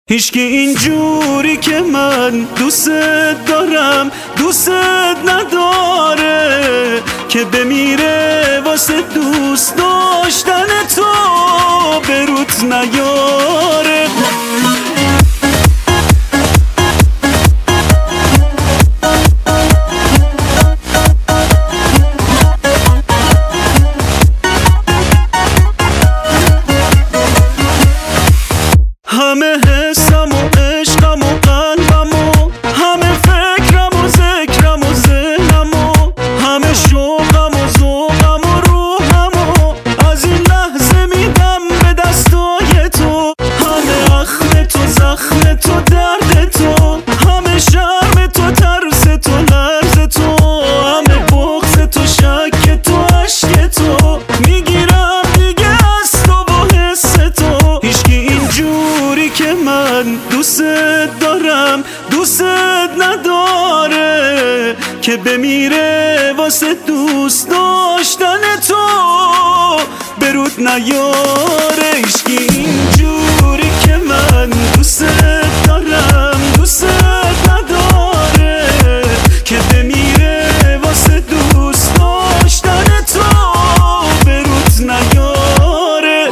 هیچکی اینجوری که من دوست دارم دوست نداره که بمیره واسه دوست داشتن تو به روت نیاره. همه حسم و عشقم و قلبم و همه فکرم و ذکرم و ذهنم و همه شوقم و ذوقم و روحم و از این لحظه میدم به دستای تو. همه اخم تو، زخم تو، درد تو، همه شرم تو، ترس تو، لرز تو، همه بغض تو، شک تو، عشق تو میگیرم دیگه از تو و حس تو. هیچکی اینجوری که من دوست دارم دوست نداره که بمیره واسه دوست داشتن تو به رود نیاره. هیچکی اینجوری که من دوست دارم دوست نداره که بمیره واسه دوست داشتن تو به رود نیاره.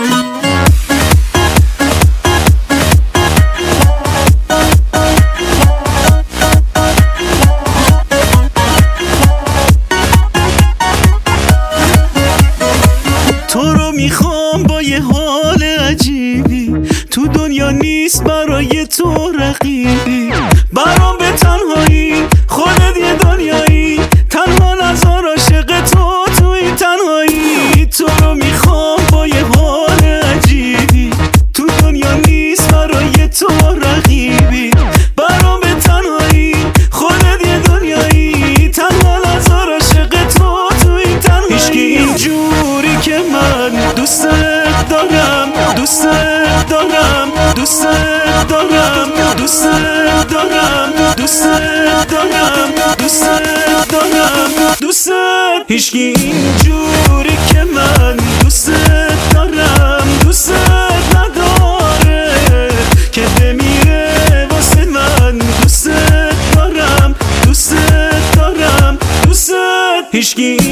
تو رو میخوام با یه حال عجیبی، تو دنیا نیست برای تو رقیبی، برام به تنهایی خودت یه دنیایی، تنها نذار عاشق تو تو این تنهایی. تو رو میخوام با یه حال عجیبی، تو دنیا نیست برای تو رقیبی، برام به تنهایی خودت یه دنیایی، تنها نذار عاشق تو تو این تنهایی. هیچکی اینجوری که من دوست دارم دوست دارم دوست دارم دوست دارم دوست دارم دوست دارم دوست. هیچکی اینجوری که من دوست دارم دوست نداره که بمیره واسه من دوست دارم دوست دارم دوست. هیچکی